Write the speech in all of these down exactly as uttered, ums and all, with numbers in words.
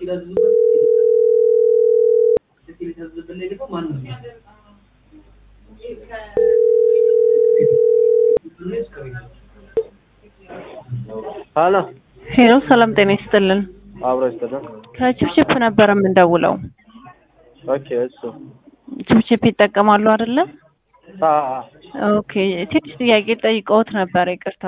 Hello. ሄሎ ሰላም ጤና ይስጥልን። አብሮ ይስጥልን። ከቺፕቺፕ ነበር የምንደውለው። ኦኬ እሱ ቺፕቺፕ ይጠቀማሉ አይደለ? አአ ኦኬ ትንሽ ጥያቄ ጠይቀውት ነበር ይቅርታ።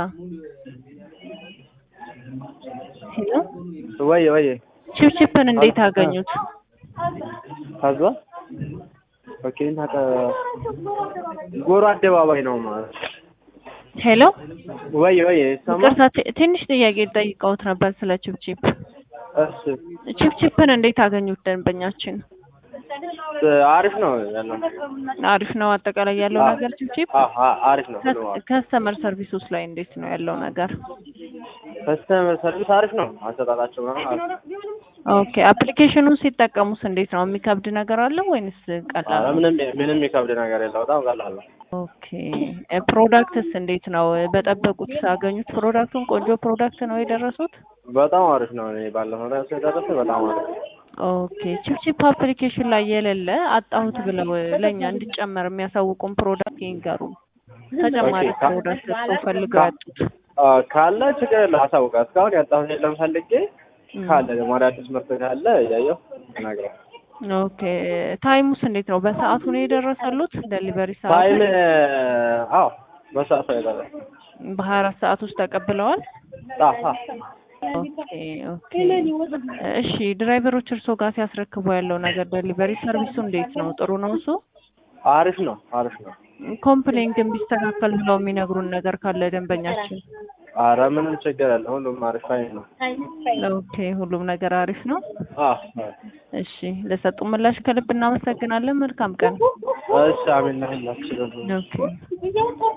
ሄሎ ወይ ወይ ቺፕቺፕን እንዴት አገኙት? አዛ ኦኬ እናታ ጎሮ አደባባይ ነው ማለት ሄሎ ወይ ወይ ሰማ ይቅርታ ትንሽ ጥያቄ ጠይቀውት ነበር ስለ ቺፕቺፕ። እሺ ቺፕቺፕን እንዴት አገኙት ደንበኛችን? አሪፍ ነው ያለው አሪፍ ነው አጠቃላይ ያለው ነገር ቺፕቺፕ አአ አሪፍ ነው ከስተመር ሰርቪስ ላይ እንዴት ነው ያለው ነገር? ከስተመር ሰርቪስ አሪፍ ነው አሰጣጣቸው ነው አሪፍ። ኦኬ አፕሊኬሽኑን ሲጠቀሙስ እንዴት ነው የሚከብድ ነገር አለ ወይንስ ቀላል ነው? ምንም ምንም የሚከብድ ነገር የለው በጣም ቀላል ነው። ኦኬ ፕሮዳክትስ እንዴት ነው በጠበቁት አገኙት? ፕሮዳክቱን ቆንጆ ፕሮዳክት ነው የደረሱት? በጣም አሪፍ ነው እኔ ባለፈው ራሱ የደረሰው በጣም አሪፍ። ኦኬ ቺፕቺፕ አፕሊኬሽን ላይ የሌለ አጣሁት ብለው ለኛ እንዲጨመር የሚያሳውቁን ፕሮዳክት ይንገሩ። ተጨማሪ ፕሮዳክት ሰው ፈልገው ያጡት ካለ ችግር የለም አሳውቃ። እስካሁን ያጣሁት የለም ፈልጌ ካለ ደግሞ አዲስ ምርት ካለ ያየው ነገር። ኦኬ ታይሙስ እንዴት ነው? በሰዓቱ ነው የደረሰሉት? ዴሊቨሪ ሰዓት ታይም አዎ በሰዓቱ አይደለም በሀያ አራት ሰዓት ውስጥ ተቀብለዋል? አሃ ኦኬ ኦኬ እሺ ድራይቨሮች እርሶ ጋር ሲያስረክቡ ያለው ነገር ዴሊቨሪ ሰርቪሱ እንዴት ነው? ጥሩ ነው እሱ? አሪፍ ነው አሪፍ ነው። ኮምፕሌን ግን ቢስተካከል ብለው የሚነግሩን ነገር ካለ ደንበኛችን? ኧረ ምንም ችግር የለም ሁሉም አሪፍ ነው። ኦኬ ሁሉም ነገር አሪፍ ነው? አዎ እሺ ለሰጡ ምላሽ ከልብ እናመሰግናለን። መልካም ቀን። እሺ አሜን። ለሁላችንም ኦኬ